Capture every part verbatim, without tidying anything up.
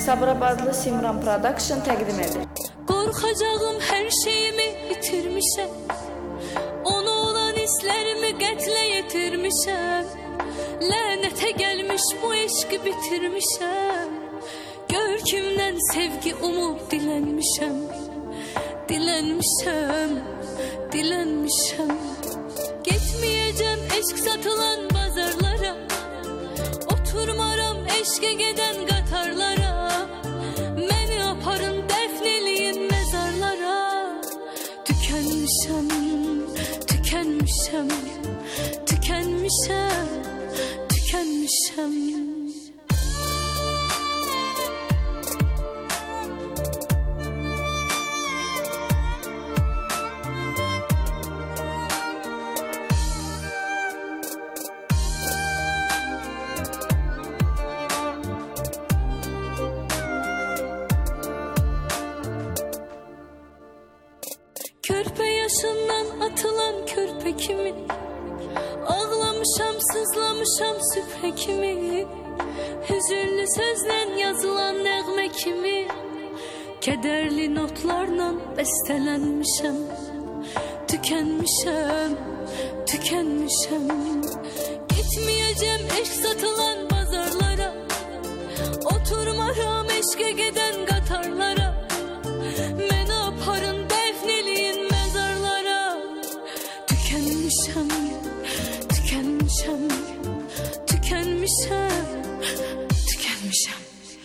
Sabirabadlı Simran Production təqdim edir. Qorxacağım hər şeyimi itirmişəm, ona olan hislərimi qətlə yetirmişəm. Lənətə gəlmiş bu eşqi bitirmişəm, görkümdən sevgi umub dilənmişəm. Dilənmişəm, dilənmişəm. Getməyəcəm eşq satılan bazarlara, oturmaram eşqə gedən qatarlara. Məni aparın dəfn eləyin məzarlara. Tükənmişəm, tükənmişəm, tükənmişəm, tükənmişəm. Körpə yaşından atılan körpə kimi, ağlamışam, sızlamışam sübhə kimi. Hüzünlü sözlə yazılan nəğmə kimi, kədərli notlarla bəstələnmişəm. Tükənmişəm, tükənmişəm. Getməyəcəm eşq satılan bazarlara, oturmaram eşqə gedən qatarlara. Məni aparın dəfn eləyin məzarlara. Tükənmişəm, tükənmişəm, tükənmişəm, tükənmişəm.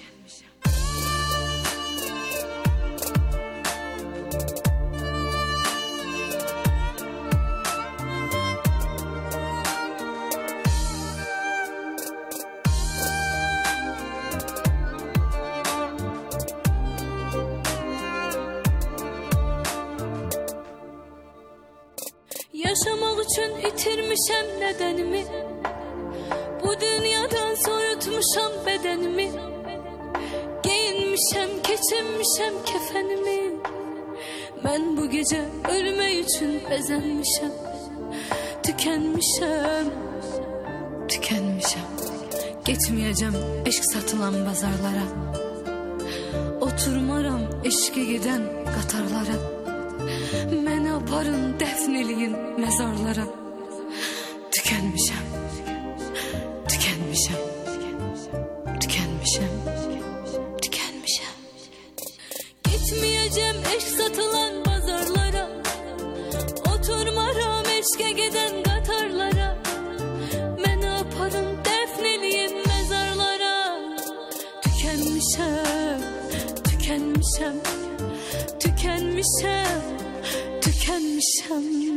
Yaşamaq üçün itirmişəm nədənimi, bu dünyadan soyutmuşam bədənimi. Geyinmişəm, keçinmişəm kəfənimi, mən bu gecə ölmək üçün bəzənmişəm. Tükənmişəm, tükənmişəm. Getməyəcəm eşq satılan bazarlara, oturmaram eşqə gedən qatarlara. Məni aparın dəfn eləyin məzarlara. Tükənmişəm, tükənmişəm, tükənmişəm, tükənmişəm. Getməyəcəm eşq satılan bazarlara, oturmaram eşqə gedən qatarlara. Məni aparın dəfn eləyin məzarlara. Tükənmişəm, tükənmişəm, tükənmişəm, tükənmişəm.